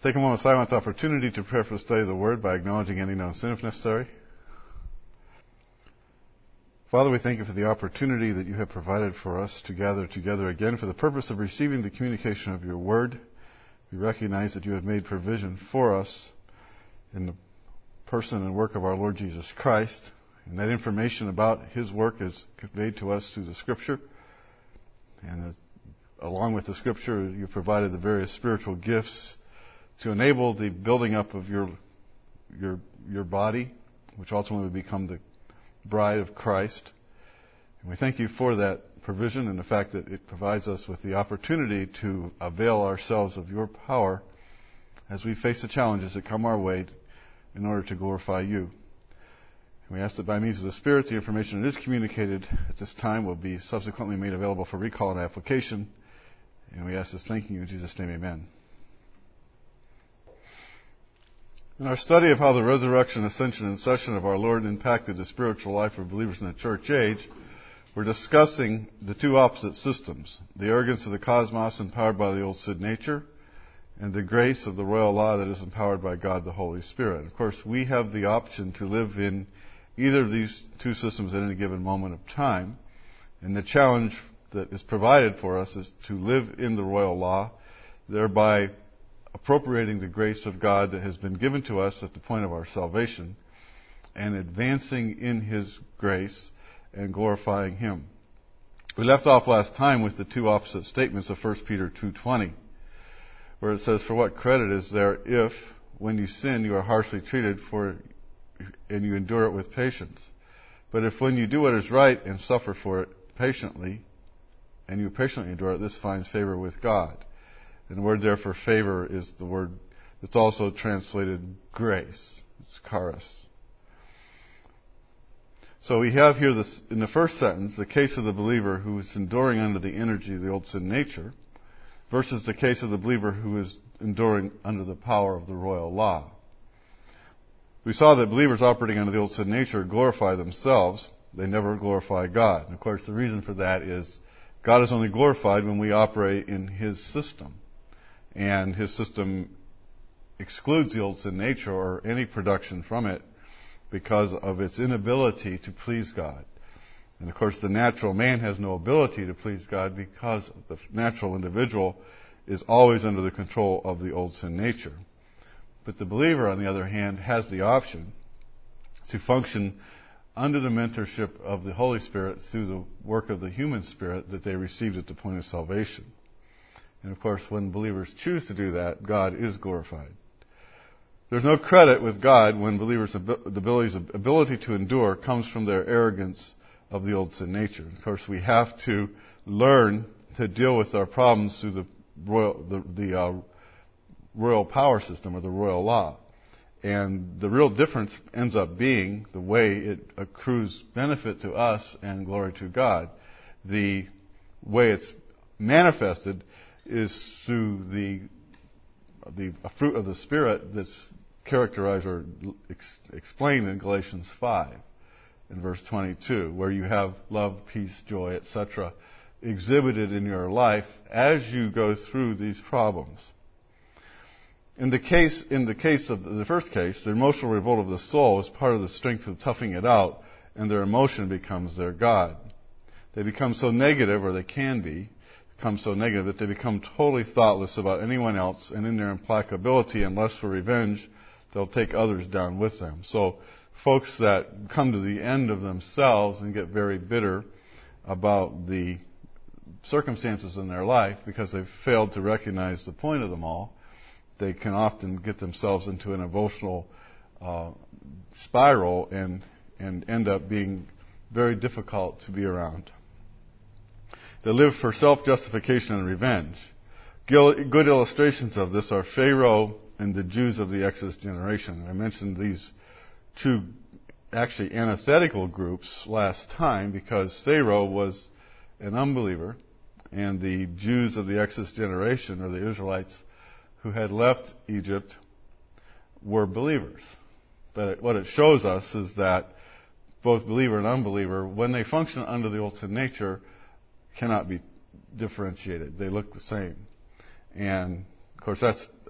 Take a moment of silence opportunity to prepare for the study of the Word by acknowledging any known sin if necessary. Father, we thank you for the opportunity that you have provided for us to gather together again for the purpose of receiving the communication of your Word. We recognize that you have made provision for us in the person and work of our Lord Jesus Christ, and that information about His work is conveyed to us through the Scripture. And along with the Scripture, you've provided the various spiritual gifts to enable the building up of your body, which ultimately will become the bride of Christ. And we thank you for that provision and the fact that it provides us with the opportunity to avail ourselves of your power as we face the challenges that come our way in order to glorify you. And we ask that by means of the Spirit, the information that is communicated at this time will be subsequently made available for recall and application. And we ask this thanking you in Jesus' name, amen. In our study of how the resurrection, ascension, and session of our Lord impacted the spiritual life of believers in the church age, we're discussing the two opposite systems, the arrogance of the cosmos empowered by the old sin nature, and the grace of the royal law that is empowered by God the Holy Spirit. Of course, we have the option to live in either of these two systems at any given moment of time, and the challenge that is provided for us is to live in the royal law, thereby appropriating the grace of God that has been given to us at the point of our salvation and advancing in His grace and glorifying Him. We left off last time with the two opposite statements of 1 Peter 2:20, where it says, "For what credit is there if, when you sin, you are harshly treated and you endure it with patience? But if when you do what is right and suffer for it patiently, and you patiently endure it, this finds favor with God." And the word there for favor is the word that's also translated grace. It's charis. So we have here this, in the first sentence, the case of the believer who is enduring under the energy of the old sin nature versus the case of the believer who is enduring under the power of the royal law. We saw that believers operating under the old sin nature glorify themselves. They never glorify God. And of course, the reason for that is God is only glorified when we operate in His system. And His system excludes the old sin nature or any production from it because of its inability to please God. And of course, the natural man has no ability to please God because the natural individual is always under the control of the old sin nature. But the believer, on the other hand, has the option to function under the mentorship of the Holy Spirit through the work of the human spirit that they received at the point of salvation. And of course, when believers choose to do that, God is glorified. There's no credit with God when believers' ability to endure comes from their arrogance of the old sin nature. Of course, we have to learn to deal with our problems through the royal power system or the royal law. And the real difference ends up being the way it accrues benefit to us and glory to God. The way it's manifested is through the fruit of the Spirit that's characterized or explained in Galatians 5 in verse 22, where you have love, peace, joy, etc. exhibited in your life as you go through these problems. In the case of the first case, the emotional revolt of the soul is part of the strength of toughing it out, and their emotion becomes their God. They become so negative, or they can become so negative, that they become totally thoughtless about anyone else, and in their implacability and lust for revenge, they'll take others down with them. So folks that come to the end of themselves and get very bitter about the circumstances in their life because they've failed to recognize the point of them all, they can often get themselves into an emotional spiral and end up being very difficult to be around. They live for self-justification and revenge. Good illustrations of this are Pharaoh and the Jews of the Exodus generation. I mentioned these two actually antithetical groups last time because Pharaoh was an unbeliever and the Jews of the Exodus generation, or the Israelites who had left Egypt, were believers. But what it shows us is that both believer and unbeliever, when they function under the old sin nature, cannot be differentiated. They look the same. And, of course, that's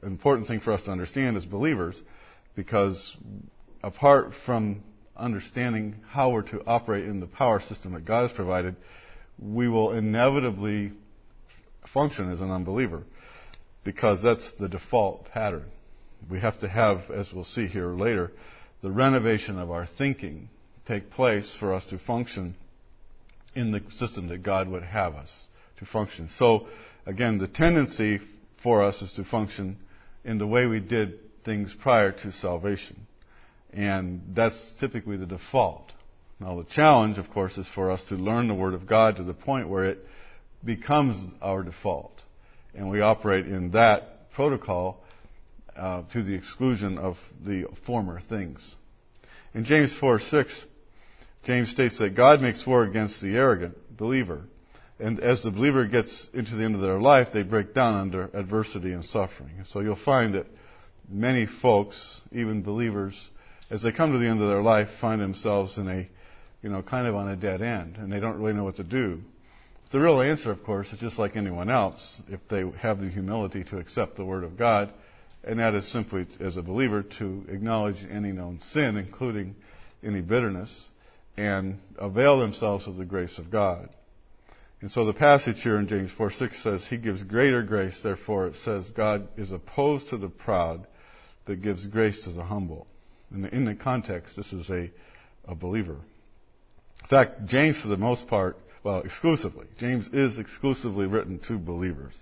important thing for us to understand as believers, because apart from understanding how we're to operate in the power system that God has provided, we will inevitably function as an unbeliever, because that's the default pattern. We have to have, as we'll see here later, the renovation of our thinking take place for us to function in the system that God would have us to function. So, again, the tendency for us is to function in the way we did things prior to salvation. And that's typically the default. Now, the challenge, of course, is for us to learn the Word of God to the point where it becomes our default. And we operate in that protocol to the exclusion of the former things. In James 4:6, James states that God makes war against the arrogant believer. And as the believer gets into the end of their life, they break down under adversity and suffering. So you'll find that many folks, even believers, as they come to the end of their life, find themselves in a, kind of on a dead end, and they don't really know what to do. The real answer, of course, is just like anyone else, if they have the humility to accept the Word of God, and that is simply, as a believer, to acknowledge any known sin, including any bitterness, and avail themselves of the grace of God. And so the passage here in James 4:6 says, He gives greater grace, therefore it says, God is opposed to the proud, but gives grace to the humble. And in the context, this is a believer. In fact, James, for the most part, exclusively, James is exclusively written to believers.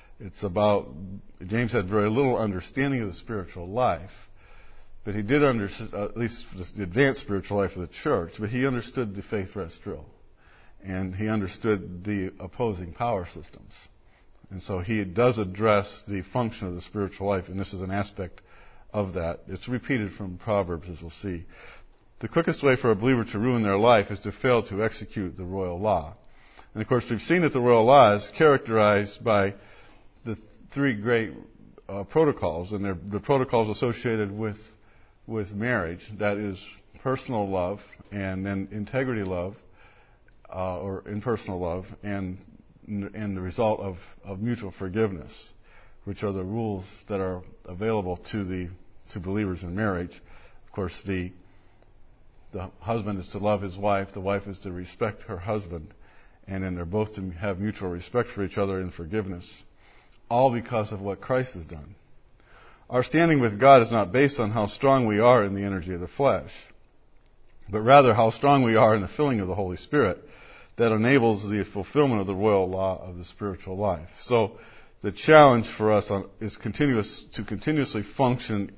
James had very little understanding of the spiritual life, but he did understand, at least the advanced spiritual life of the church, but he understood the faith rest drill. And he understood the opposing power systems. And so he does address the function of the spiritual life, and this is an aspect of that. It's repeated from Proverbs, as we'll see. The quickest way for a believer to ruin their life is to fail to execute the royal law. And of course, we've seen that the royal law is characterized by the three great protocols, and they're the protocols associated with marriage. That is personal love, and then integrity love, or impersonal love, and the result of mutual forgiveness, which are the rules that are available to believers in marriage. Of course, the husband is to love his wife, the wife is to respect her husband, and then they're both to have mutual respect for each other and forgiveness, all because of what Christ has done. Our standing with God is not based on how strong we are in the energy of the flesh, but rather how strong we are in the filling of the Holy Spirit that enables the fulfillment of the royal law of the spiritual life. So the challenge for us is to continuously function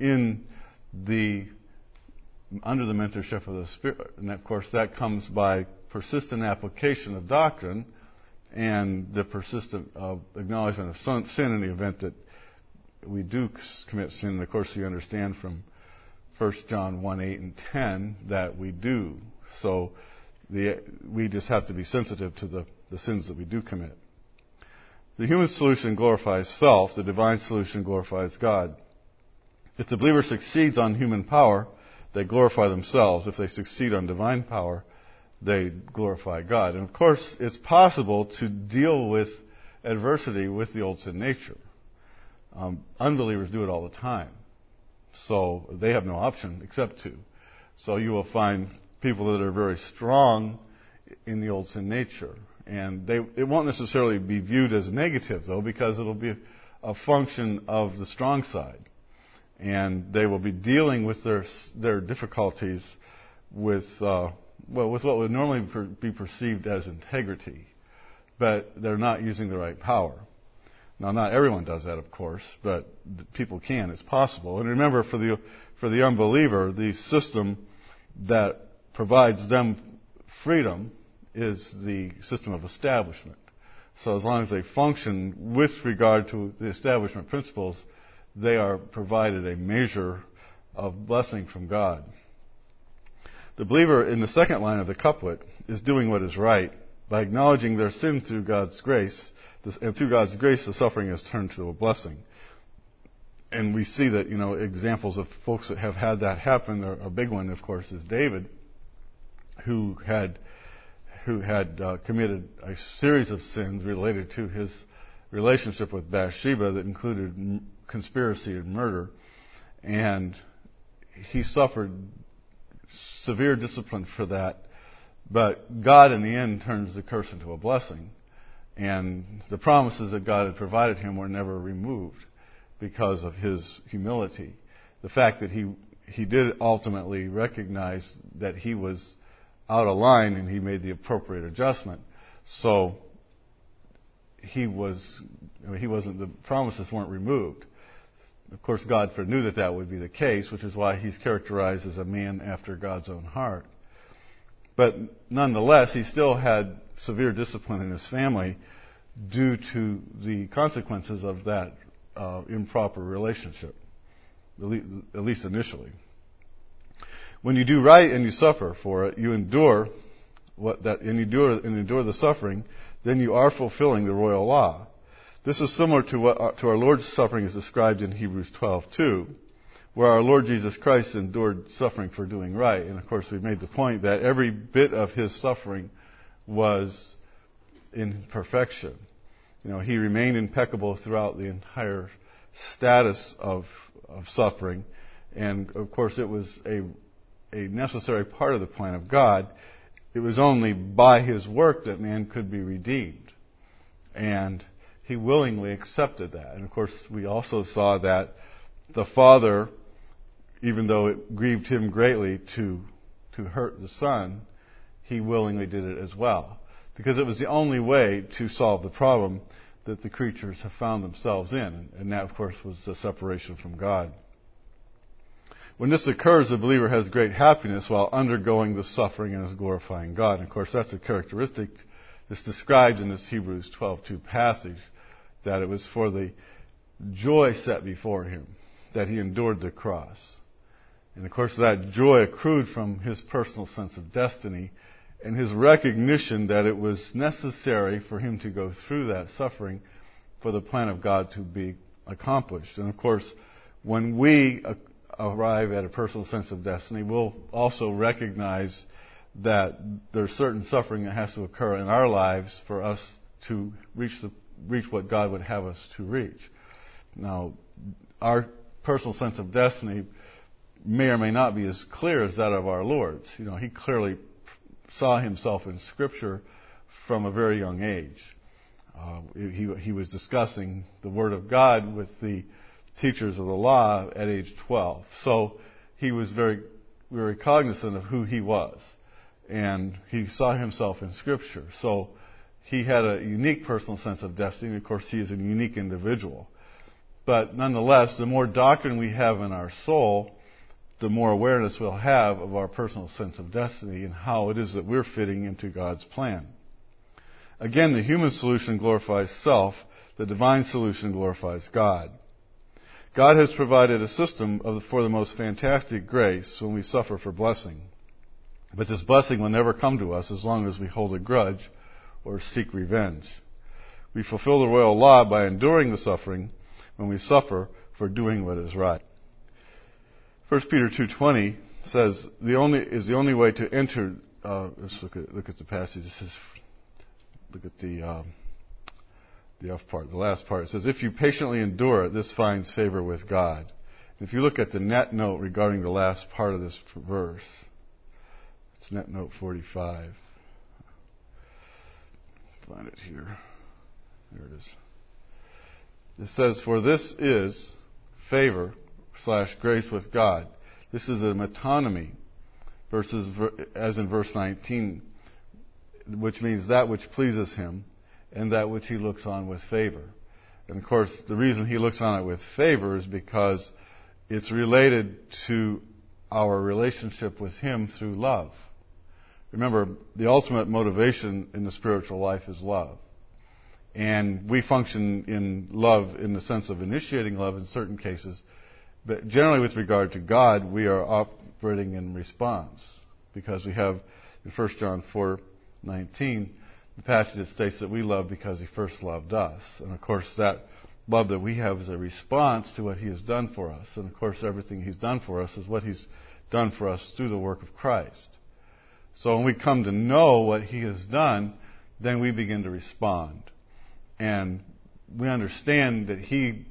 under the mentorship of the Spirit. And of course that comes by persistent application of doctrine and the persistent acknowledgement of sin in the event that we do commit sin. And of course you understand from 1 John 1:8 and 10 that we do. So we just have to be sensitive to the sins that we do commit. The human solution glorifies self. The divine solution glorifies God. If the believer succeeds on human power, they glorify themselves. If they succeed on divine power, they glorify God. And of course, it's possible to deal with adversity with the old sin nature. Unbelievers do it all the time. So they have no option except to. So you will find people that are very strong in the old sin nature. And it won't necessarily be viewed as negative, though, because it'll be a function of the strong side. And they will be dealing with their difficulties with what would normally be perceived as integrity. But they're not using the right power. Now, not everyone does that, of course, but people can. It's possible. And remember, for the unbeliever, the system that provides them freedom is the system of establishment. So as long as they function with regard to the establishment principles, they are provided a measure of blessing from God. The believer in the second line of the couplet is doing what is right by acknowledging their sin through God's grace, and through God's grace the suffering is turned to a blessing. And we see that, examples of folks that have had that happen. A big one, of course, is David, who had committed a series of sins related to his relationship with Bathsheba that included conspiracy and murder, and he suffered severe discipline for that. But God, in the end, turns the curse into a blessing. And the promises that God had provided him were never removed because of his humility. The fact that he did ultimately recognize that he was out of line and he made the appropriate adjustment. So the promises weren't removed. Of course, God knew that would be the case, which is why he's characterized as a man after God's own heart. But nonetheless, he still had severe discipline in his family due to the consequences of that improper relationship, at least initially. When you do right and you suffer for it, you endure the suffering, then you are fulfilling the royal law. This is similar to our Lord's suffering is described in Hebrews 12:2, where our Lord Jesus Christ endured suffering for doing right. And of course, we've made the point that every bit of his suffering was in perfection. He remained impeccable throughout the entire status of suffering. And of course, it was a necessary part of the plan of God. It was only by his work that man could be redeemed. And he willingly accepted that. And of course, we also saw that the Father, even though it grieved him greatly to hurt the Son, he willingly did it as well. Because it was the only way to solve the problem that the creatures have found themselves in. And that, of course, was the separation from God. When this occurs, the believer has great happiness while undergoing the suffering and is glorifying God. And of course, that's a characteristic that's described in this Hebrews 12:2 passage, that it was for the joy set before him that he endured the cross. And of course, that joy accrued from his personal sense of destiny and his recognition that it was necessary for him to go through that suffering for the plan of God to be accomplished. And of course, when we arrive at a personal sense of destiny, we'll also recognize that there's certain suffering that has to occur in our lives for us to reach what God would have us to reach. Now, our personal sense of destiny may or may not be as clear as that of our Lord's. He clearly saw himself in Scripture from a very young age. He was discussing the Word of God with the teachers of the law at age 12. So he was very, very cognizant of who he was. And he saw himself in Scripture. So he had a unique personal sense of destiny. Of course, he is a unique individual. But nonetheless, the more doctrine we have in our soul, the more awareness we'll have of our personal sense of destiny and how it is that we're fitting into God's plan. Again, the human solution glorifies self. The divine solution glorifies God. God has provided a system for the most fantastic grace when we suffer for blessing. But this blessing will never come to us as long as we hold a grudge or seek revenge. We fulfill the royal law by enduring the suffering when we suffer for doing what is right. 1 Peter 2:20 says the only way to enter. Let's look at the passage. Look at the F part, the last part. It says, "If you patiently endure it, this finds favor with God." And if you look at the net note regarding the last part of this verse, it's net note 45. Find it here. There it is. It says, "For this is favor / grace with God." This is a metonymy, as in verse 19, which means that which pleases him and that which he looks on with favor. And of course, the reason he looks on it with favor is because it's related to our relationship with him through love. Remember, the ultimate motivation in the spiritual life is love. And we function in love in the sense of initiating love in certain cases. But generally with regard to God, we are operating in response. Because we have in 1 John 4:19, the passage that states that we love because he first loved us. And of course that love that we have is a response to what he has done for us. And of course everything he's done for us is what he's done for us through the work of Christ. So when we come to know what he has done, then we begin to respond. And we understand that he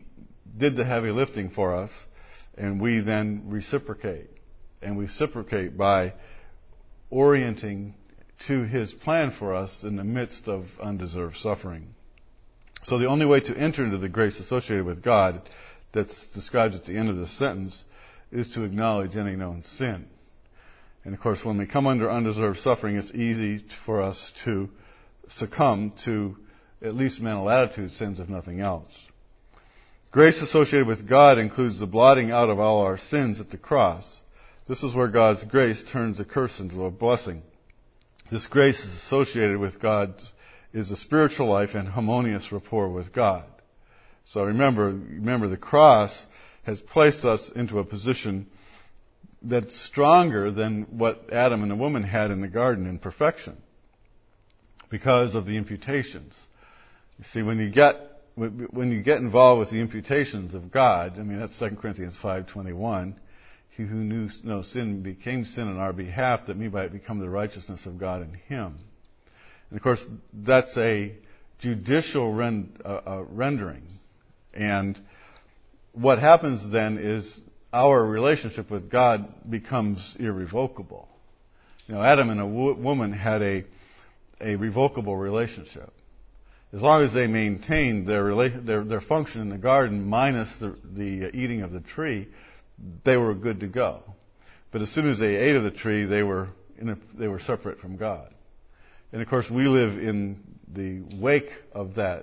did the heavy lifting for us, and we then reciprocate. And we reciprocate by orienting to His plan for us in the midst of undeserved suffering. So the only way to enter into the grace associated with God that's described at the end of this sentence is to acknowledge any known sin. And of course, when we come under undeserved suffering, it's easy for us to succumb to at least mental attitude sins, if nothing else. Grace associated with God includes the blotting out of all our sins at the cross. This is where God's grace turns a curse into a blessing. This grace is associated with God is a spiritual life and harmonious rapport with God. So remember the cross has placed us into a position that's stronger than what Adam and the woman had in the garden in perfection because of the imputations. You see, when you get involved with the imputations of God, I mean that's 2 Corinthians 5:21. He who knew no sin became sin on our behalf, that we might become the righteousness of God in Him. And of course, that's a judicial rendering. And what happens then is our relationship with God becomes irrevocable. You know, Adam and a woman had a revocable relationship. As long as they maintained their function in the garden minus the eating of the tree, they were good to go. But as soon as they ate of the tree, they were separate from God. And of course, we live in the wake of that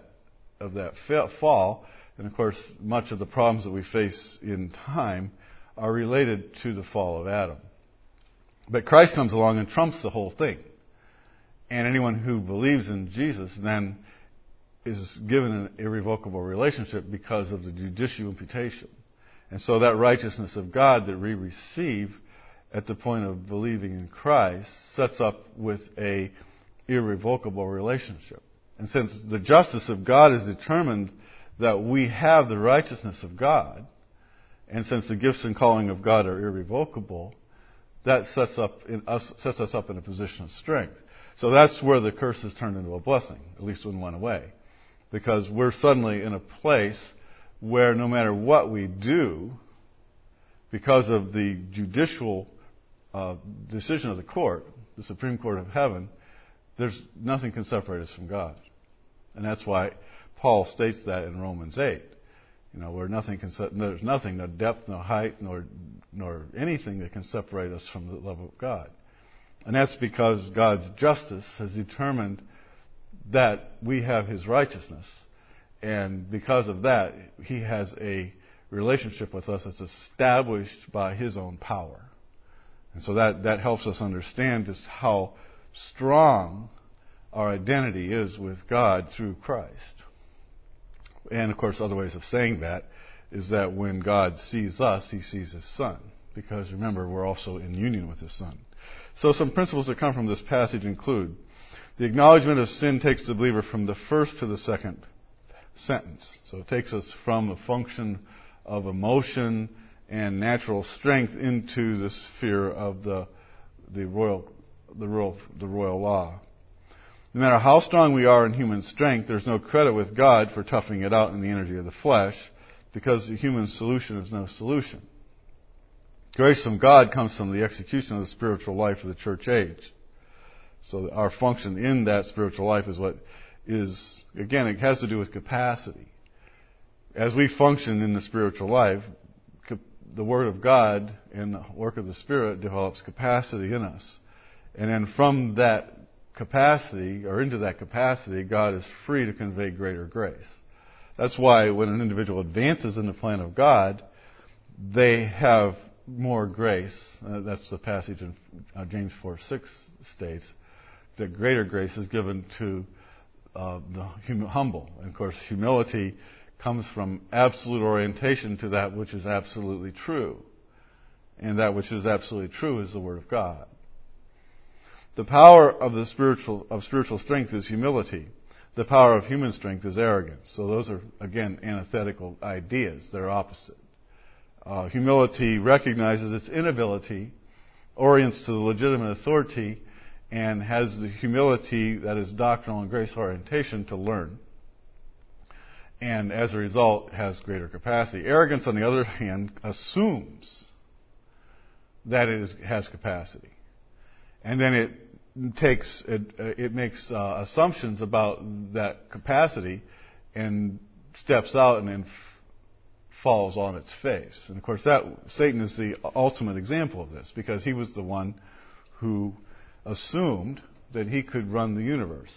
fall. And of course, much of the problems that we face in time are related to the fall of Adam. But Christ comes along and trumps the whole thing. And anyone who believes in Jesus then is given an irrevocable relationship because of the judicial imputation. And so that righteousness of God that we receive at the point of believing in Christ sets up with a irrevocable relationship. And since the justice of God is determined that we have the righteousness of God, and since the gifts and calling of God are irrevocable, that sets us up in a position of strength. So that's where the curse is turned into a blessing, at least in one way. Because we're suddenly in a place where no matter what we do, because of the judicial decision of the court, the Supreme Court of Heaven, there's nothing can separate us from God. And that's why Paul states that in Romans 8. You know, where there's nothing, no depth, no height, nor anything that can separate us from the love of God. And that's because God's justice has determined that we have His righteousness. And because of that, He has a relationship with us that's established by His own power. And so that helps us understand just how strong our identity is with God through Christ. And of course, other ways of saying that is that when God sees us, He sees His Son. Because remember, we're also in union with His Son. So some principles that come from this passage include the acknowledgement of sin takes the believer from the first to the second sentence. So it takes us from a function of emotion and natural strength into the sphere of the royal law. No matter how strong we are in human strength, there's no credit with God for toughing it out in the energy of the flesh, because the human solution is no solution. Grace from God comes from the execution of the spiritual life of the church age. So our function in that spiritual life is what is, again, it has to do with capacity. As we function in the spiritual life, the Word of God and the work of the Spirit develops capacity in us. And then from that capacity, or into that capacity, God is free to convey greater grace. That's why when an individual advances in the plan of God, they have more grace. That's the passage in James 4:6 states that greater grace is given to the humble. And of course, humility comes from absolute orientation to that which is absolutely true. And that which is absolutely true is the Word of God. The power of spiritual strength is humility. The power of human strength is arrogance. So those are, again, antithetical ideas. They're opposite. Humility recognizes its inability, orients to the legitimate authority, and has the humility that is doctrinal and grace orientation to learn. and as a result has greater capacity. Arrogance, on the other hand, assumes that has capacity, and then it makes assumptions about that capacity and steps out and then falls on its face. And of course, Satan is the ultimate example of this, because he was the one who assumed that he could run the universe.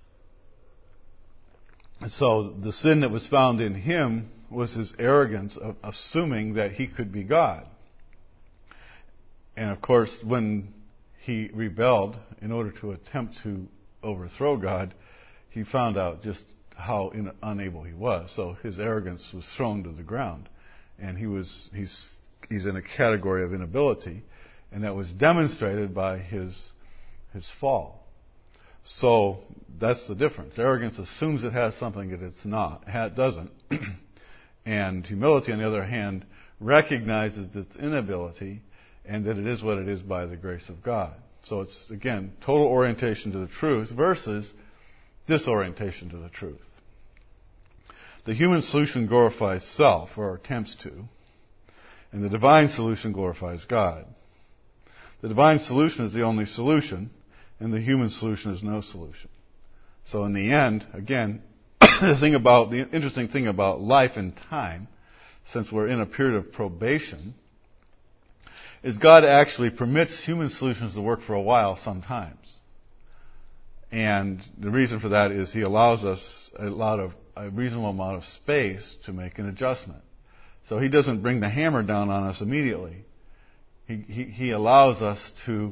And so the sin that was found in him was his arrogance of assuming that he could be God. And of course, when he rebelled in order to attempt to overthrow God, he found out just how unable he was. So his arrogance was thrown to the ground, and he's in a category of inability, and that was demonstrated by his fall. So that's the difference. Arrogance assumes it has something that it's not. It doesn't. And humility, on the other hand, recognizes its inability and that it is what it is by the grace of God. So it's, again, total orientation to the truth versus disorientation to the truth. The human solution glorifies self, or attempts to, and the divine solution glorifies God. The divine solution is the only solution, and the human solution is no solution. So in the end, again, the interesting thing about life and time, since we're in a period of probation, is God actually permits human solutions to work for a while sometimes. And the reason for that is He allows us a reasonable amount of space to make an adjustment. So He doesn't bring the hammer down on us immediately. He allows us to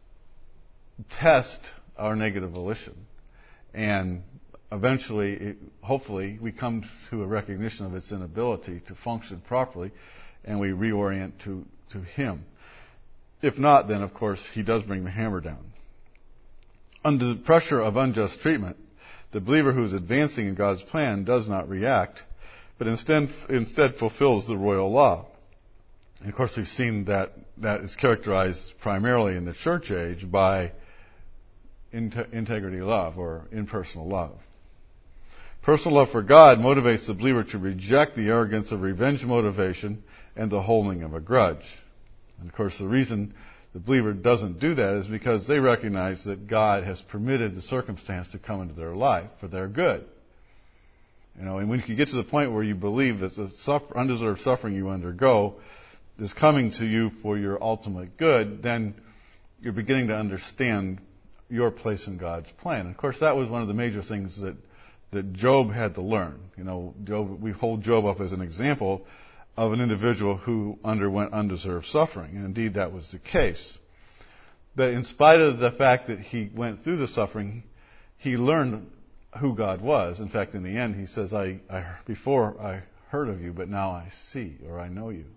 test our negative volition. And eventually, hopefully, we come to a recognition of its inability to function properly, and we reorient to Him. If not, then, of course, He does bring the hammer down. Under the pressure of unjust treatment, the believer who is advancing in God's plan does not react, but instead fulfills the royal law. And of course, we've seen that is characterized primarily in the church age by integrity love, or impersonal love. Personal love for God motivates the believer to reject the arrogance of revenge motivation and the holding of a grudge. And of course, the reason the believer doesn't do that is because they recognize that God has permitted the circumstance to come into their life for their good. And when you get to the point where you believe that the undeserved suffering you undergo is coming to you for your ultimate good, then you're beginning to understand your place in God's plan. And of course, that was one of the major things that Job had to learn. We hold Job up as an example of an individual who underwent undeserved suffering. And indeed, that was the case. But in spite of the fact that he went through the suffering, he learned who God was. In fact, in the end, he says, before I heard of you, but now I see, or I know you.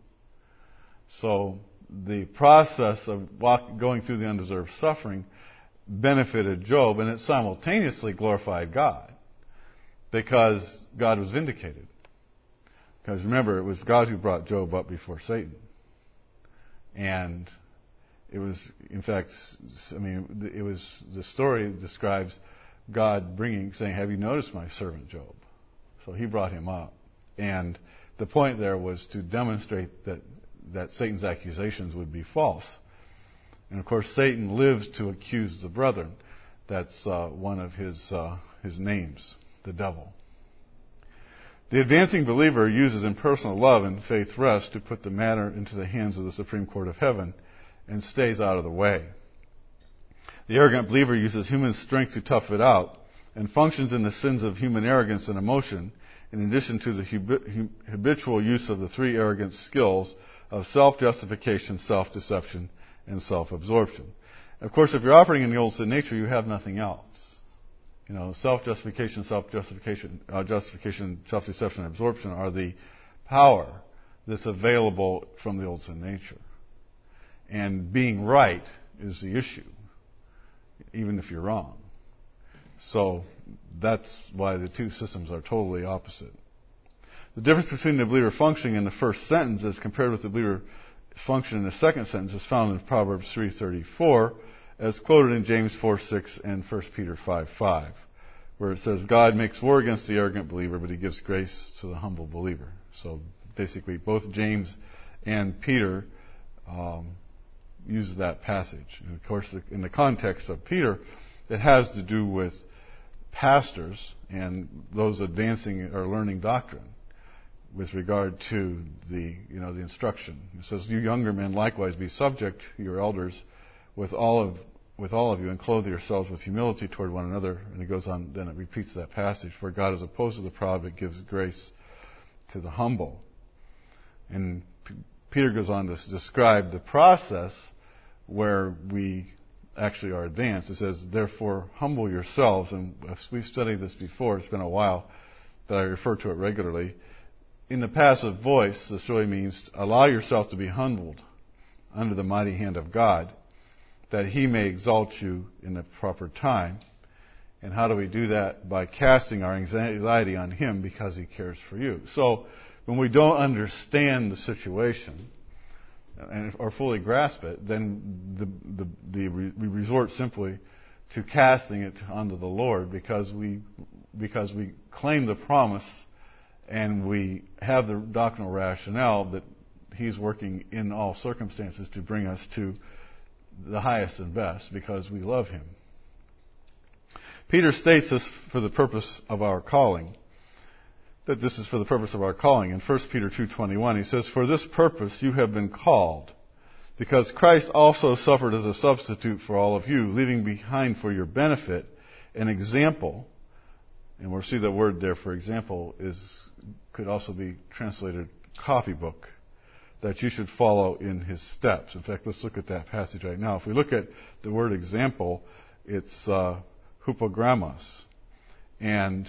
So the process of going through the undeserved suffering benefited Job, and it simultaneously glorified God, because God was vindicated. Because remember, it was God who brought Job up before Satan. And it was, in fact, the story describes God saying, have you noticed my servant Job? So He brought him up. And the point there was to demonstrate that Satan's accusations would be false. And of course, Satan lives to accuse the brethren. That's one of his names, the devil. The advancing believer uses impersonal love and faith rest to put the matter into the hands of the Supreme Court of Heaven and stays out of the way. The arrogant believer uses human strength to tough it out and functions in the sins of human arrogance and emotion, in addition to the habitual use of the three arrogant skills of self-justification, self-deception, and self-absorption. Of course, if you're operating in the old sin nature, you have nothing else. Self-justification, justification, self-deception, and absorption are the power that's available from the old sin nature. And being right is the issue, even if you're wrong. So that's why the two systems are totally opposite. The difference between the believer functioning in the first sentence as compared with the believer functioning in the second sentence is found in Proverbs 3:34, as quoted in James 4:6 and 1 Peter 5:5, where it says, God makes war against the arrogant believer, but he gives grace to the humble believer. So basically, both James and Peter use that passage. And of course, in the context of Peter, it has to do with pastors and those advancing or learning doctrine with regard to the instruction. It says, "You younger men likewise be subject to your elders with all of you, and clothe yourselves with humility toward one another." And it goes on, then it repeats that passage, "For God is opposed to the proud, but gives grace to the humble." And Peter goes on to describe the process where we actually are advanced. It says, "Therefore humble yourselves," and we've studied this before, it's been a while that I refer to it regularly. In the passive voice, this really means allow yourself to be humbled under the mighty hand of God, that he may exalt you in the proper time. And how do we do that? By casting our anxiety on him because he cares for you. So when we don't understand the situation or fully grasp it, then we resort simply to casting it onto the Lord because we claim the promise and we have the doctrinal rationale that he's working in all circumstances to bring us to the highest and best because we love him. Peter states this for the purpose of our calling. That this is for the purpose of our calling. In 1 Peter 2:21, he says, "For this purpose you have been called, because Christ also suffered as a substitute for all of you, leaving behind for your benefit an example." And we'll see the word there for example could also be translated copybook, that you should follow in his steps. In fact, let's look at that passage right now. If we look at the word example, it's hupogrammos. And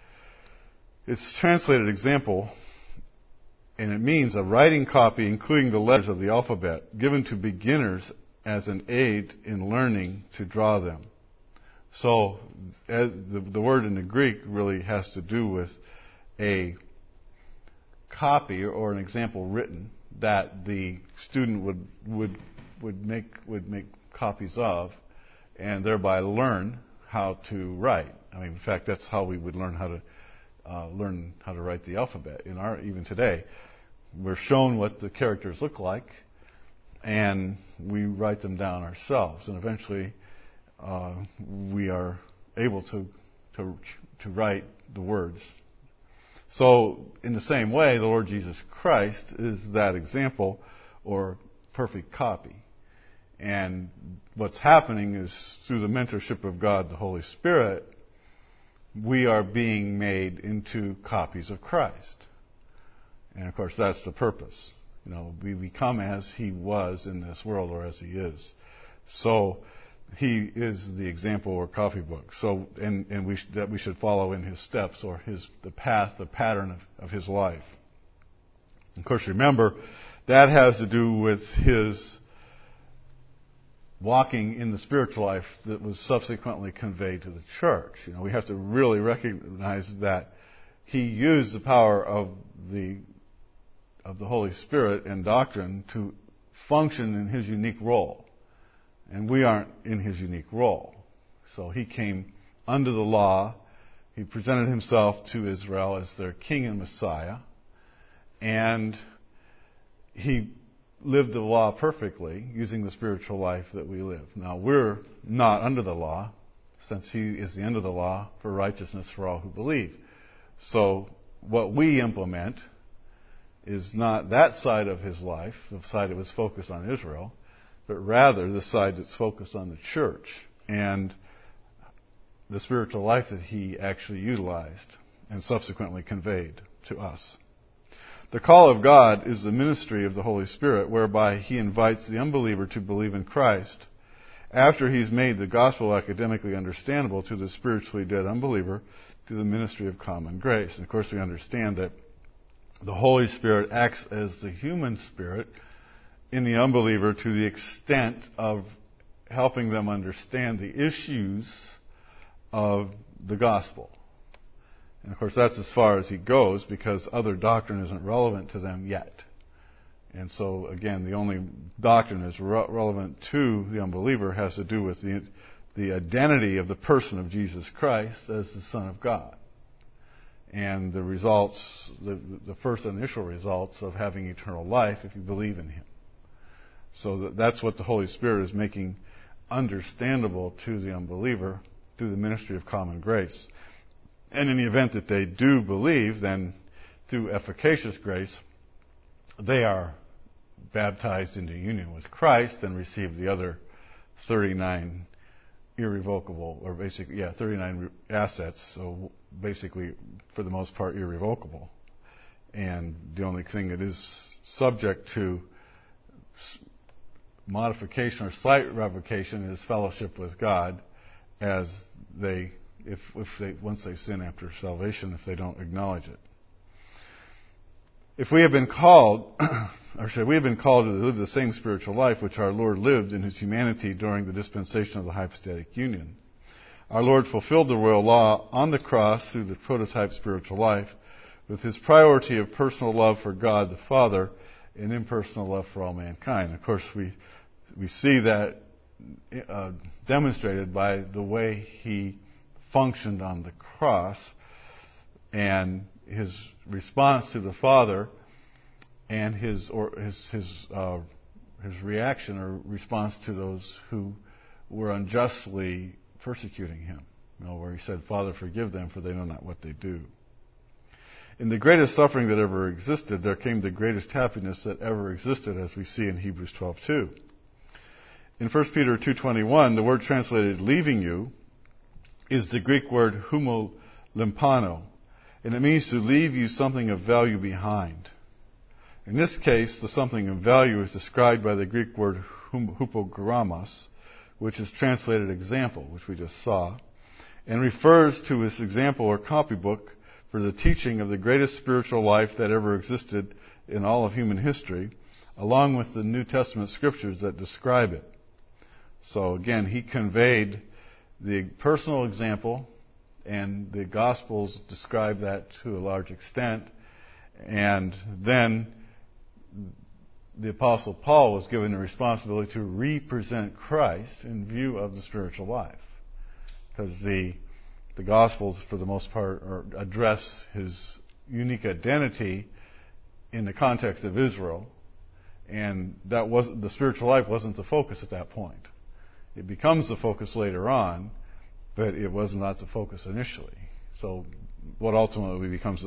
it's translated example, and it means a writing copy including the letters of the alphabet, given to beginners as an aid in learning to draw them. So as the word in the Greek really has to do with a copy or an example written that the student would make copies of, and thereby learn how to write. I mean, in fact, that's how we would learn how to write the alphabet. Even today, we're shown what the characters look like, and we write them down ourselves. And eventually, we are able to write the words. So, in the same way, the Lord Jesus Christ is that example or perfect copy. And what's happening is through the mentorship of God, the Holy Spirit, we are being made into copies of Christ. And of course, that's the purpose. We become as he was in this world, or as he is. So, he is the example or copybook. So, and we should follow in his steps or the pattern of his life. Of course, remember, that has to do with his walking in the spiritual life that was subsequently conveyed to the church. We have to really recognize that he used the power of the Holy Spirit and doctrine to function in his unique role. And we aren't in his unique role. So he came under the law. He presented himself to Israel as their king and Messiah. And he lived the law perfectly using the spiritual life that we live. Now, we're not under the law, since he is the end of the law for righteousness for all who believe. So what we implement is not that side of his life, the side that was focused on Israel, but rather the side that's focused on the church and the spiritual life that he actually utilized and subsequently conveyed to us. The call of God is the ministry of the Holy Spirit, whereby he invites the unbeliever to believe in Christ after he's made the gospel academically understandable to the spiritually dead unbeliever through the ministry of common grace. And of course, we understand that the Holy Spirit acts as the human spirit in the unbeliever to the extent of helping them understand the issues of the gospel. And of course, that's as far as he goes, because other doctrine isn't relevant to them yet. And so, again, the only doctrine that's relevant to the unbeliever has to do with the identity of the person of Jesus Christ as the Son of God. And the results, the first initial results of having eternal life if you believe in Him. So that's what the Holy Spirit is making understandable to the unbeliever through the ministry of common grace. And in the event that they do believe, then through efficacious grace, they are baptized into union with Christ and receive the other 39 irrevocable, or basically, 39 assets, so basically, for the most part, irrevocable. And the only thing that is subject to modification or slight revocation is fellowship with God, as they, once they sin after salvation, if they don't acknowledge it. If we have been called, we have been called to live the same spiritual life which our Lord lived in His humanity during the dispensation of the hypostatic union. Our Lord fulfilled the royal law on the cross through the prototype spiritual life, with His priority of personal love for God the Father and impersonal love for all mankind. Of course, we see that demonstrated by the way He functioned on the cross and His response to the Father and his reaction or response to those who were unjustly persecuting Him. Where He said, "Father, forgive them, for they know not what they do." In the greatest suffering that ever existed, there came the greatest happiness that ever existed, as we see in Hebrews 12:2. In 1 Peter 2:21, the word translated "leaving you" is the Greek word humolimpano, and it means to leave you something of value behind. In this case, the something of value is described by the Greek word hupogramos, which is translated example, which we just saw, and refers to his example or copybook for the teaching of the greatest spiritual life that ever existed in all of human history, along with the New Testament scriptures that describe it. So again, he conveyed the personal example, and the Gospels describe that to a large extent. And then the Apostle Paul was given the responsibility to represent Christ in view of the spiritual life. Because the Gospels, for the most part, address his unique identity in the context of Israel. And the spiritual life wasn't the focus at that point. It becomes the focus later on, but it was not the focus initially. So what ultimately becomes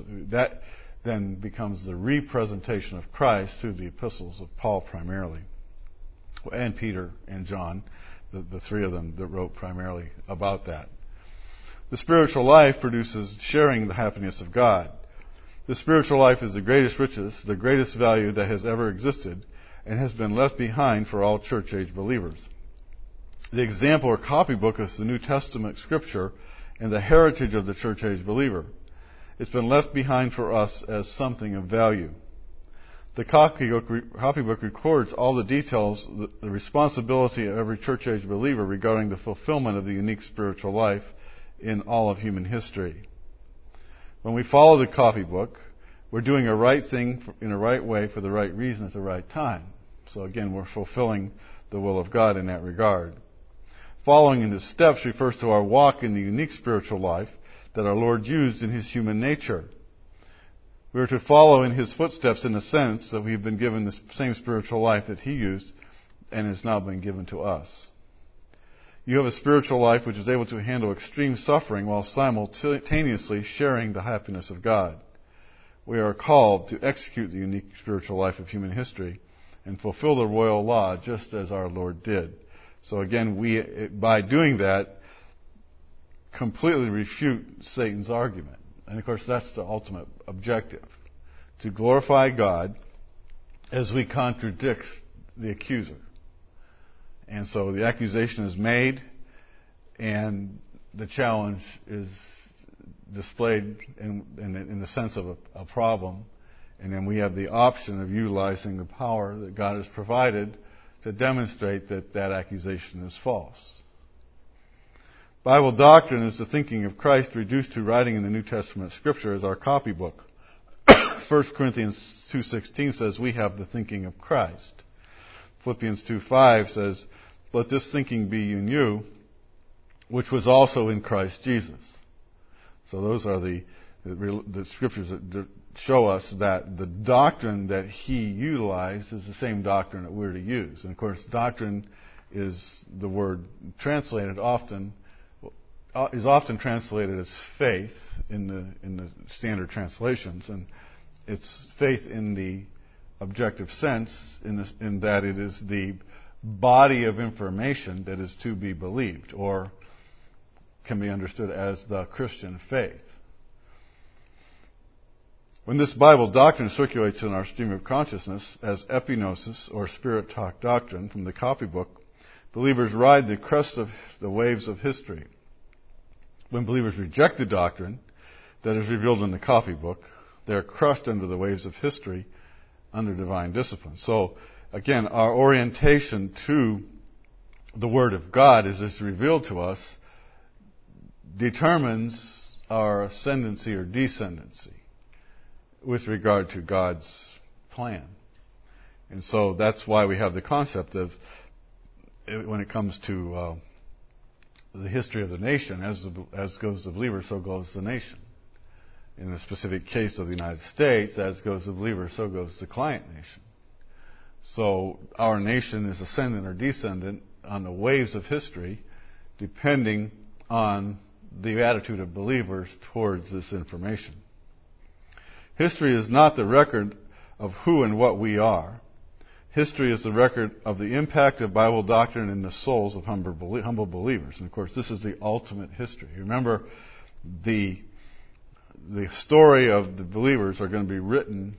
the representation of Christ through the epistles of Paul primarily, and Peter and John, the three of them that wrote primarily about that. The spiritual life produces sharing the happiness of God. The spiritual life is the greatest riches, the greatest value that has ever existed, and has been left behind for all church-age believers. The example or copybook is the New Testament scripture and the heritage of the church-age believer. It's been left behind for us as something of value. The copybook records all the details, the responsibility of every church-age believer regarding the fulfillment of the unique spiritual life in all of human history. When we follow the copybook, we're doing a right thing in a right way for the right reason at the right time. So again, we're fulfilling the will of God in that regard. Following in His steps refers to our walk in the unique spiritual life that our Lord used in His human nature. We are to follow in His footsteps in the sense that we've been given the same spiritual life that He used and has now been given to us. You have a spiritual life which is able to handle extreme suffering while simultaneously sharing the happiness of God. We are called to execute the unique spiritual life of human history and fulfill the royal law just as our Lord did. So again, we, by doing that, completely refute Satan's argument. And of course, that's the ultimate objective, to glorify God as we contradict the accuser. And so the accusation is made, and the challenge is displayed in the sense of a problem. And then we have the option of utilizing the power that God has provided to demonstrate that that accusation is false. Bible doctrine is the thinking of Christ reduced to writing in the New Testament Scripture as our copybook. 1 Corinthians 2:16 says we have the thinking of Christ. Philippians 2:5 says, "Let this thinking be in you, which was also in Christ Jesus. So those are the scriptures that show us that the doctrine that he utilized is the same doctrine that we're to use. And of course, doctrine is the word translated often, is often translated as faith in the standard translations, and it's faith in the objective sense, in that it is the body of information that is to be believed, or can be understood as the Christian faith. When this Bible doctrine circulates in our stream of consciousness as epignosis or spirit talk doctrine from the copybook, believers ride the crest of the waves of history. When believers reject the doctrine that is revealed in the copybook, they are crushed under the waves of history under divine discipline. So, again, our orientation to the Word of God as it's revealed to us determines our ascendancy or descendancy with regard to God's plan. And so that's why we have the concept of, when it comes to the history of the nation, as goes the believer, so goes the nation. In the specific case of the United States, as goes the believer, so goes the client nation. So our nation is ascendant or descendant on the waves of history, depending on the attitude of believers towards this information. History is not the record of who and what we are. History is the record of the impact of Bible doctrine in the souls of humble believers. And of course, this is the ultimate history. Remember, the story of the believers are going to be written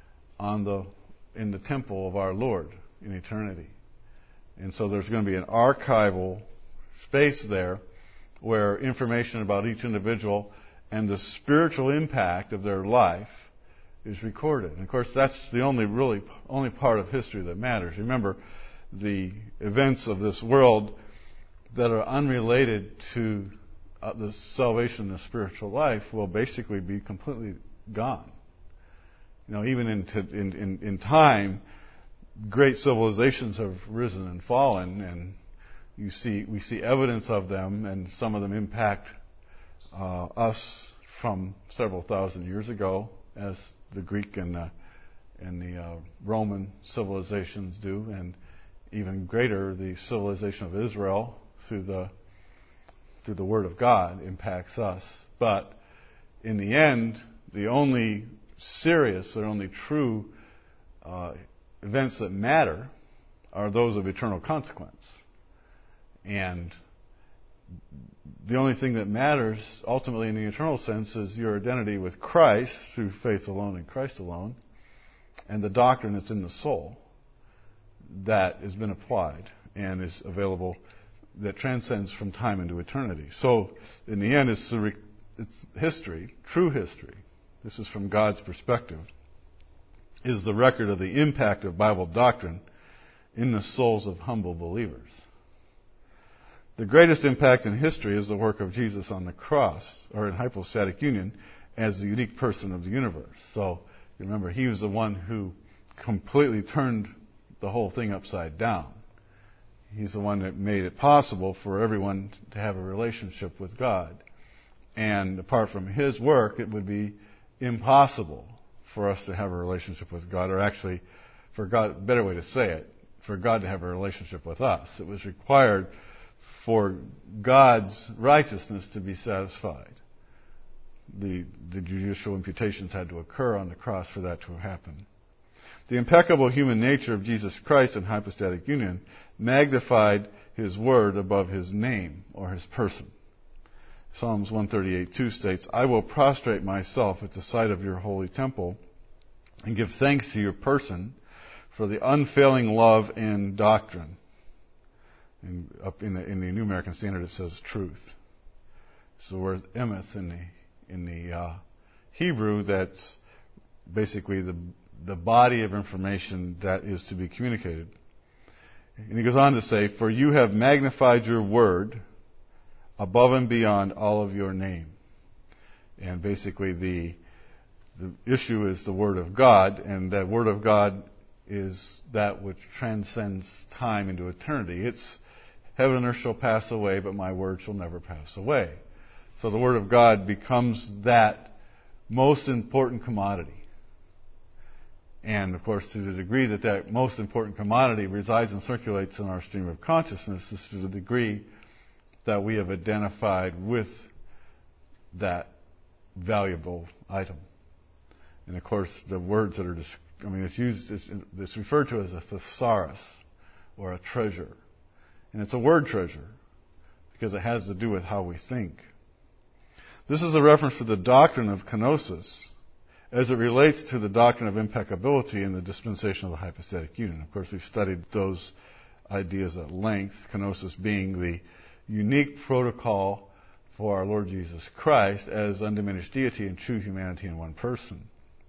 in the temple of our Lord in eternity. And so there's going to be an archival space there where information about each individual and the spiritual impact of their life is recorded. And of course, that's the only part of history that matters. Remember, the events of this world that are unrelated to the salvation of spiritual life will basically be completely gone. Even in time, great civilizations have risen and fallen, and we see evidence of them, and some of them impact us from several thousand years ago, as the Greek and the Roman civilizations do, and even greater, the civilization of Israel through the Word of God impacts us. But in the end, the only serious or only true events that matter are those of eternal consequence. And the only thing that matters ultimately in the eternal sense is your identity with Christ through faith alone in Christ alone, and the doctrine that's in the soul that has been applied and is available, that transcends from time into eternity. So in the end, it's history, true history. This is from God's perspective, is the record of the impact of Bible doctrine in the souls of humble believers. The greatest impact in history is the work of Jesus on the cross, or in hypostatic union, as the unique person of the universe. So, remember, he was the one who completely turned the whole thing upside down. He's the one that made it possible for everyone to have a relationship with God. And apart from his work, it would be impossible for us to have a relationship with God, or actually, for God, better way to say it, for God to have a relationship with us. It was required for God's righteousness to be satisfied. The judicial imputations had to occur on the cross for that to happen. The impeccable human nature of Jesus Christ in hypostatic union magnified his word above his name or his person. Psalms 138:2 states, "I will prostrate myself at the sight of your holy temple and give thanks to your person for the unfailing love and doctrine." And up in the New American Standard it says truth. It's the word emeth in the Hebrew that's basically the body of information that is to be communicated. And he goes on to say, "For you have magnified your word above and beyond all of your name." And basically the issue is the Word of God, and that Word of God is that which transcends time into eternity. It's Heaven and earth shall pass away, but my word shall never pass away. So the Word of God becomes that most important commodity. And, of course, to the degree that that most important commodity resides and circulates in our stream of consciousness is to the degree that we have identified with that valuable item. And, of course, the words that are, it's referred to as a thesaurus, or a treasure. And it's a word treasure, because it has to do with how we think. This is a reference to the doctrine of kenosis as it relates to the doctrine of impeccability in the dispensation of the hypostatic union. Of course, we've studied those ideas at length, kenosis being the unique protocol for our Lord Jesus Christ as undiminished deity and true humanity in one person.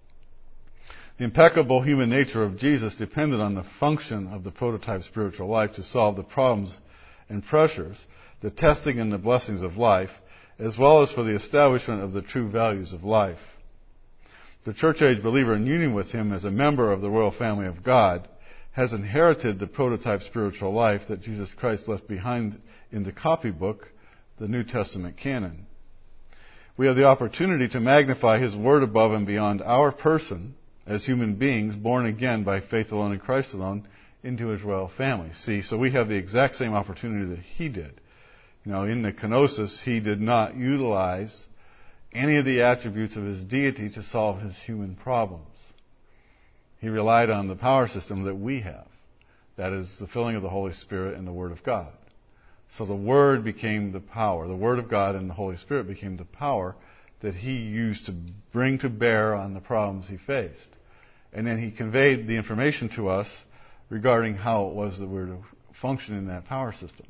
The impeccable human nature of Jesus depended on the function of the prototype spiritual life to solve the problems and pressures, the testing and the blessings of life, as well as for the establishment of the true values of life. The church-age believer in union with Him as a member of the royal family of God has inherited the prototype spiritual life that Jesus Christ left behind in the copybook, the New Testament canon. We have the opportunity to magnify His Word above and beyond our person as human beings born again by faith alone in Christ alone into His royal family. See, so we have the exact same opportunity that He did. In the kenosis, He did not utilize any of the attributes of His deity to solve His human problems. He relied on the power system that we have. That is the filling of the Holy Spirit and the Word of God. So the Word became the power. The Word of God and the Holy Spirit became the power that He used to bring to bear on the problems He faced. And then He conveyed the information to us regarding how it was that we were to function in that power system.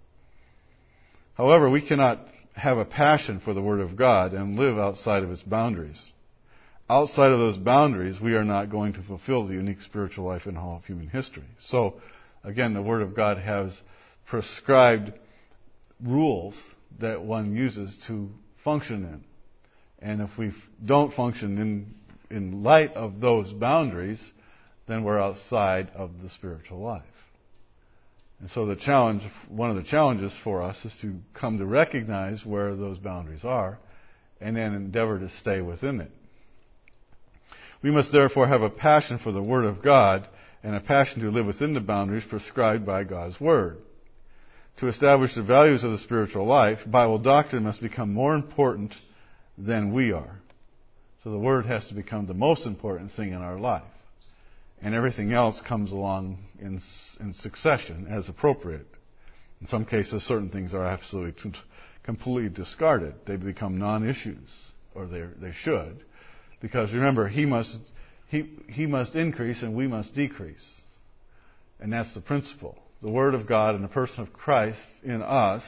However, we cannot have a passion for the Word of God and live outside of its boundaries. Outside of those boundaries, we are not going to fulfill the unique spiritual life in all of human history. So, again, the Word of God has prescribed rules that one uses to function in. And if we don't function in light of those boundaries, then we're outside of the spiritual life. And so one of the challenges for us is to come to recognize where those boundaries are and then endeavor to stay within it. We must therefore have a passion for the Word of God and a passion to live within the boundaries prescribed by God's Word. To establish the values of the spiritual life, Bible doctrine must become more important than we are. So the Word has to become the most important thing in our life. And everything else comes along in succession as appropriate. In some cases, certain things are absolutely completely discarded. They become non-issues, or they should, because remember, He must increase and we must decrease, and that's the principle. The Word of God and the person of Christ in us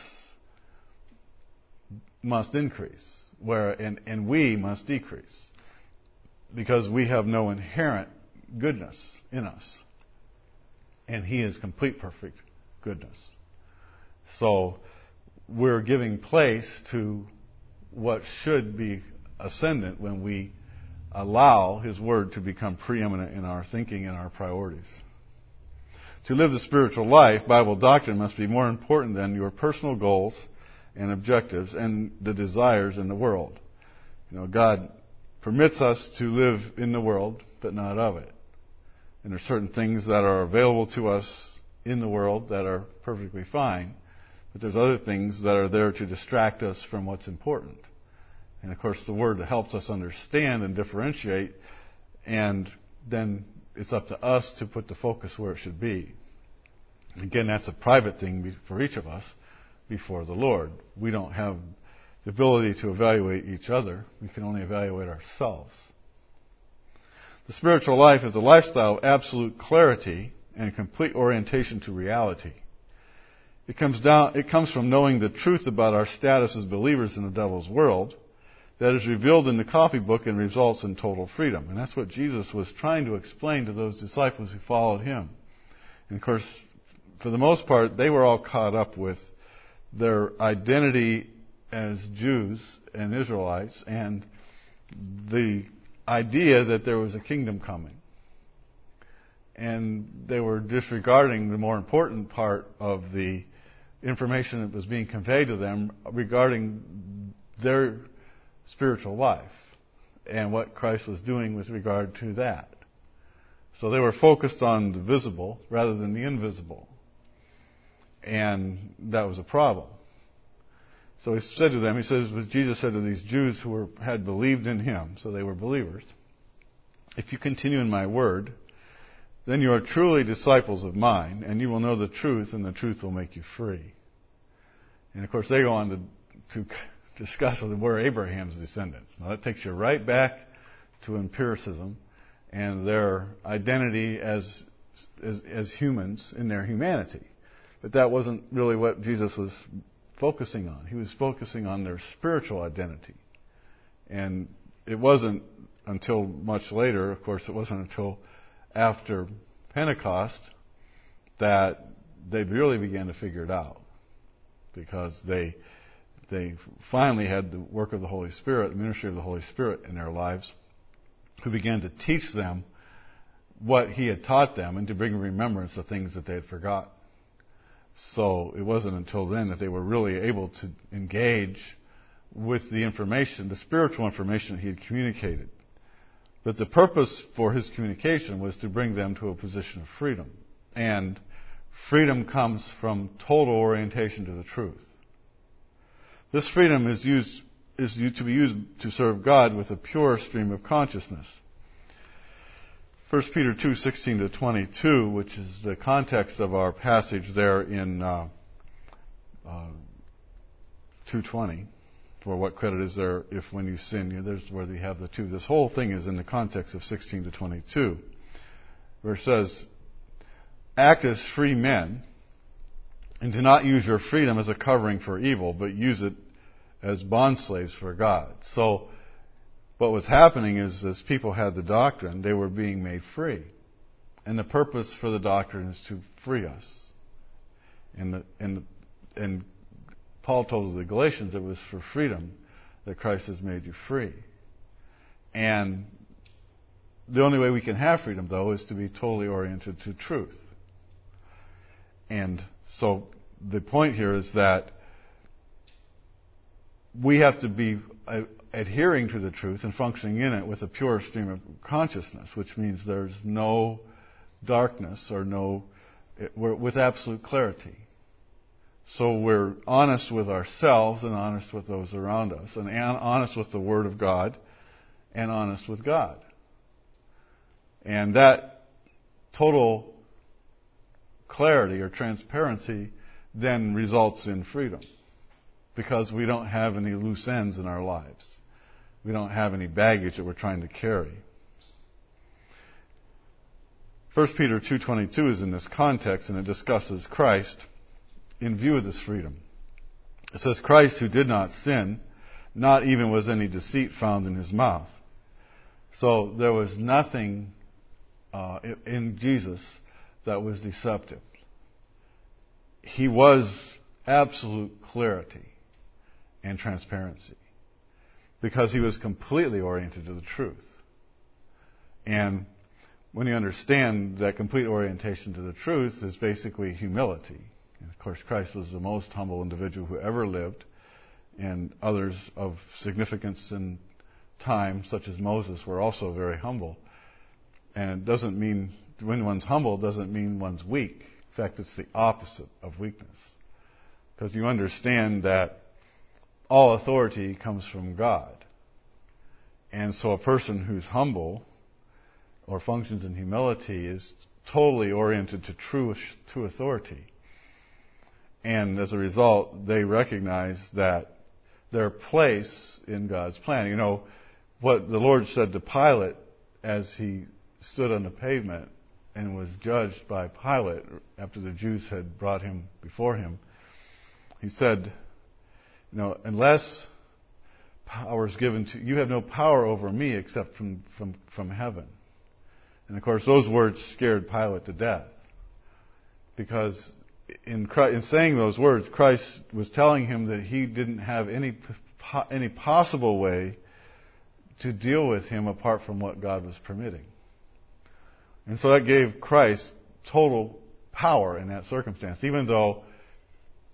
must increase, and we must decrease, because we have no inherent goodness in us. And He is complete, perfect goodness. So we're giving place to what should be ascendant when we allow His Word to become preeminent in our thinking and our priorities. To live the spiritual life, Bible doctrine must be more important than your personal goals and objectives and the desires in the world. God permits us to live in the world, but not of it. And there are certain things that are available to us in the world that are perfectly fine, but there's other things that are there to distract us from what's important. And of course, the Word helps us understand and differentiate, and then it's up to us to put the focus where it should be. Again, that's a private thing for each of us before the Lord. We don't have the ability to evaluate each other. We can only evaluate ourselves. The spiritual life is a lifestyle of absolute clarity and complete orientation to reality. It comes from knowing the truth about our status as believers in the devil's world that is revealed in the copybook and results in total freedom. And that's what Jesus was trying to explain to those disciples who followed Him. And of course, for the most part, they were all caught up with their identity as Jews and Israelites and the idea that there was a kingdom coming. And they were disregarding the more important part of the information that was being conveyed to them regarding their spiritual life and what Christ was doing with regard to that. So they were focused on the visible rather than the invisible. And that was a problem. So he said to them, Jesus said to these Jews who had believed in him, so they were believers, if you continue in my word, then you are truly disciples of mine, and you will know the truth, and the truth will make you free. And of course, they go on to discuss where Abraham's descendants. Now that takes you right back to empiricism and their identity as humans in their humanity. But that wasn't really what Jesus was focusing on. He was focusing on their spiritual identity. And it wasn't until much later, of course, it wasn't until after Pentecost that they really began to figure it out. Because they finally had the work of the Holy Spirit, the ministry of the Holy Spirit in their lives, who began to teach them what he had taught them and to bring remembrance of things that they had forgotten. So it wasn't until then that they were really able to engage with the information, the spiritual information that he had communicated. But the purpose for his communication was to bring them to a position of freedom. And freedom comes from total orientation to the truth. This freedom is to be used to serve God with a pure stream of consciousness. 1 Peter 2:16-22, which is the context of our passage there in 2:20, for what credit is there if when you sin, there's where they have the two. This whole thing is in the context of 16-22, where it says, act as free men, and do not use your freedom as a covering for evil, but use it as bondslaves for God. So what was happening is, as people had the doctrine, they were being made free. And the purpose for the doctrine is to free us. And Paul told the Galatians it was for freedom that Christ has made you free. And the only way we can have freedom, though, is to be totally oriented to truth. And so the point here is that we have to be adhering to the truth and functioning in it with a pure stream of consciousness, which means there's no darkness we're with absolute clarity. So we're honest with ourselves and honest with those around us, and honest with the Word of God and honest with God. And that total clarity or transparency then results in freedom, because we don't have any loose ends in our lives. We don't have any baggage that we're trying to carry. 1 Peter 2:22 is in this context, and it discusses Christ in view of this freedom. It says, Christ, who did not sin, not even was any deceit found in his mouth. So there was nothing in Jesus that was deceptive. He was absolute clarity and transparency, because he was completely oriented to the truth. And when you understand that complete orientation to the truth is basically humility. And of course, Christ was the most humble individual who ever lived, and others of significance in time, such as Moses, were also very humble. And it doesn't mean, when one's humble, doesn't mean one's weak. In fact, it's the opposite of weakness. Because you understand that all authority comes from God. And so a person who's humble or functions in humility is totally oriented to true authority. And as a result, they recognize that their place in God's plan. You know, what the Lord said to Pilate as he stood on the pavement and was judged by Pilate after the Jews had brought him before him. He said, unless power is given to you, have no power over me except from heaven. And of course, those words scared Pilate to death, because in saying those words, Christ was telling him that he didn't have any possible way to deal with him apart from what God was permitting. And so that gave Christ total power in that circumstance, even though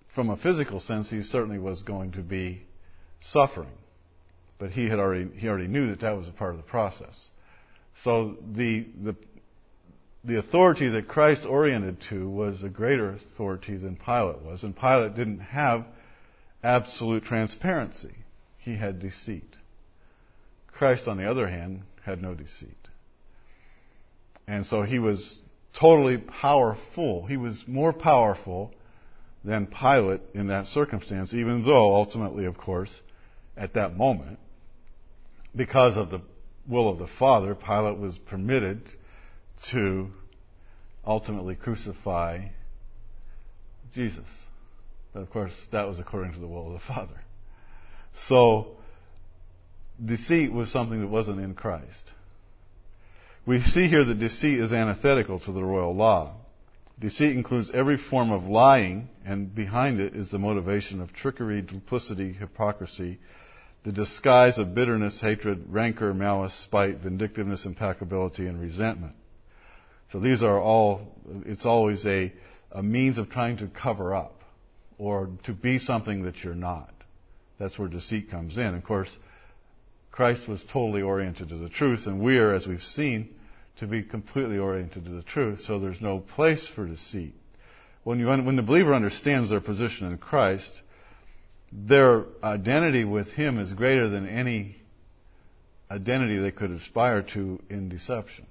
from a physical sense, he certainly was going to be suffering. But he already knew that was a part of the process. So the authority that Christ oriented to was a greater authority than Pilate was. And Pilate didn't have absolute transparency. He had deceit. Christ, on the other hand, had no deceit. And so he was totally powerful. He was more powerful than Pilate in that circumstance, even though ultimately, of course, at that moment, because of the will of the Father, Pilate was permitted to ultimately crucify Jesus. But of course, that was according to the will of the Father. So, deceit was something that wasn't in Christ. We see here that deceit is antithetical to the royal law. Deceit includes every form of lying, and behind it is the motivation of trickery, duplicity, hypocrisy, the disguise of bitterness, hatred, rancor, malice, spite, vindictiveness, implacability, and resentment. So these are all, it's always a means of trying to cover up or to be something that you're not. That's where deceit comes in. Of course, Christ was totally oriented to the truth, and we are, as we've seen, to be completely oriented to the truth, so there's no place for deceit. When the believer understands their position in Christ, their identity with Him is greater than any identity they could aspire to in deception.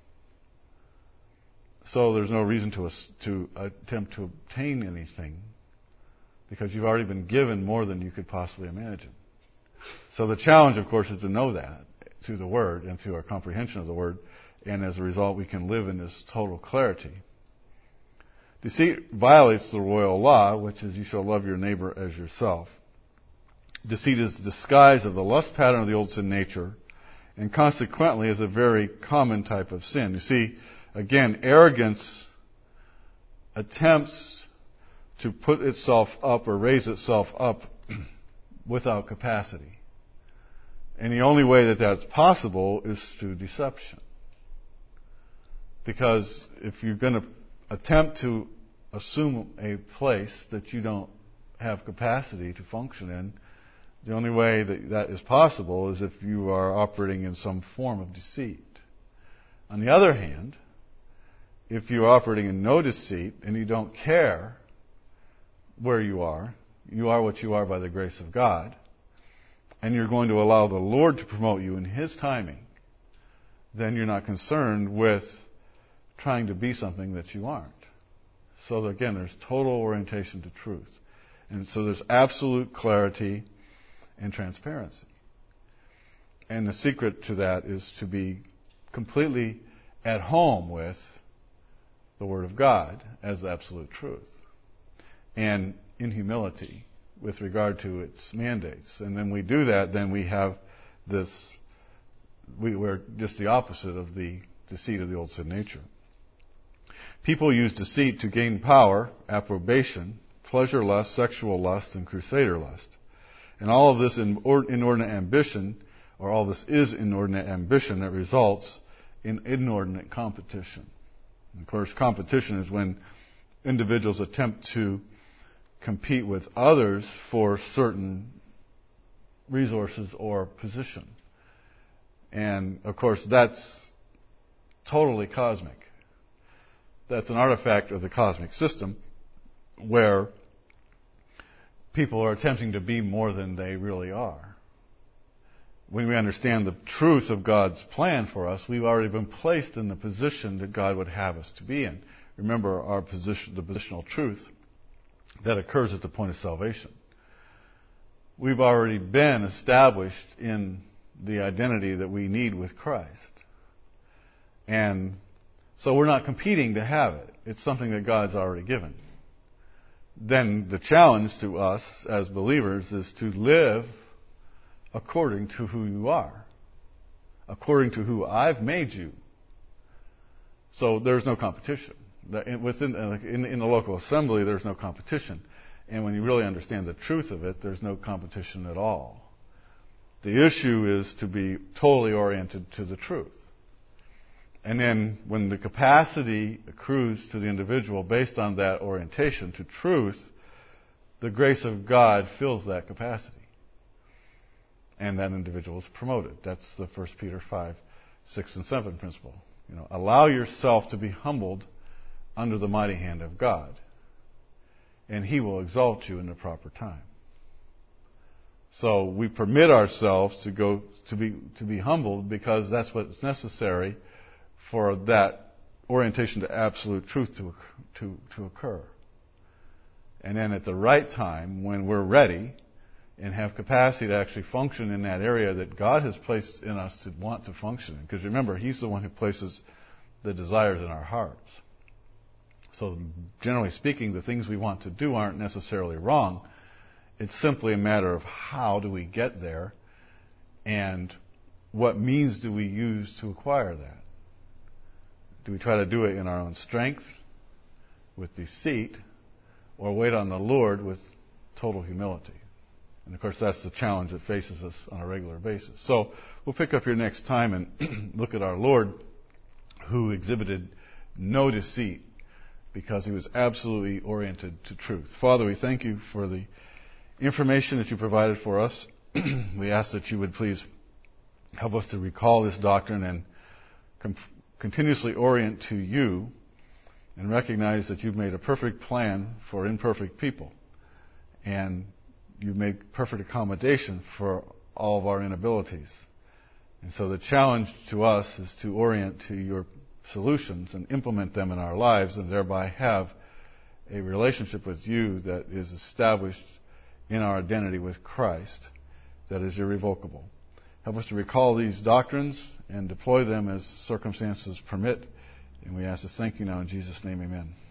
So there's no reason to attempt to obtain anything, because you've already been given more than you could possibly imagine. So the challenge, of course, is to know that through the Word and through our comprehension of the Word, and as a result we can live in this total clarity. Deceit violates the royal law, which is you shall love your neighbor as yourself. Deceit is the disguise of the lust pattern of the old sin nature, and consequently is a very common type of sin. You see, again, arrogance attempts to put itself up or raise itself up without capacity. And the only way that that's possible is through deception. Because if you're going to attempt to assume a place that you don't have capacity to function in, the only way that that is possible is if you are operating in some form of deceit. On the other hand, if you're operating in no deceit and you don't care where you are what you are by the grace of God, and you're going to allow the Lord to promote you in His timing, then you're not concerned with trying to be something that you aren't. So again, there's total orientation to truth. And so there's absolute clarity and transparency. And the secret to that is to be completely at home with the Word of God as absolute truth. And in humility with regard to its mandates. And then we do that, then we have this, we're just the opposite of the deceit of the old sin nature. People use deceit to gain power, approbation, pleasure lust, sexual lust, and crusader lust. And all of this inordinate ambition, or all this is inordinate ambition that results in inordinate competition. And of course, competition is when individuals attempt to compete with others for certain resources or position. And of course, that's totally cosmic. That's an artifact of the cosmic system where people are attempting to be more than they really are. When we understand the truth of God's plan for us, we've already been placed in the position that God would have us to be in. Remember our position, the positional truth that occurs at the point of salvation. We've already been established in the identity that we need with Christ. And so we're not competing to have it. It's something that God's already given. Then the challenge to us as believers is to live according to who you are, according to who I've made you. So there's no competition. In the local assembly, there's no competition. And when you really understand the truth of it, there's no competition at all. The issue is to be totally oriented to the truth. And then when the capacity accrues to the individual based on that orientation to truth, the grace of God fills that capacity. And that individual is promoted. That's the 1 Peter 5, 6, and 7 principle. Allow yourself to be humbled under the mighty hand of God, and He will exalt you in the proper time. So we permit ourselves to be humbled because that's what's necessary for that orientation to absolute truth to occur. And then at the right time, when we're ready and have capacity to actually function in that area that God has placed in us to want to function in. Because remember, He's the one who places the desires in our hearts. So generally speaking, the things we want to do aren't necessarily wrong. It's simply a matter of how do we get there and what means do we use to acquire that. Do we try to do it in our own strength, with deceit, or wait on the Lord with total humility? And of course, that's the challenge that faces us on a regular basis. So we'll pick up here next time and look at our Lord, who exhibited no deceit because He was absolutely oriented to truth. Father, we thank You for the information that You provided for us. We ask that You would please help us to recall this doctrine and continuously orient to You and recognize that You've made a perfect plan for imperfect people. And You make perfect accommodation for all of our inabilities. And so the challenge to us is to orient to Your solutions and implement them in our lives and thereby have a relationship with You that is established in our identity with Christ that is irrevocable. Help us to recall these doctrines and deploy them as circumstances permit. And we ask this, thank You now in Jesus' name, amen.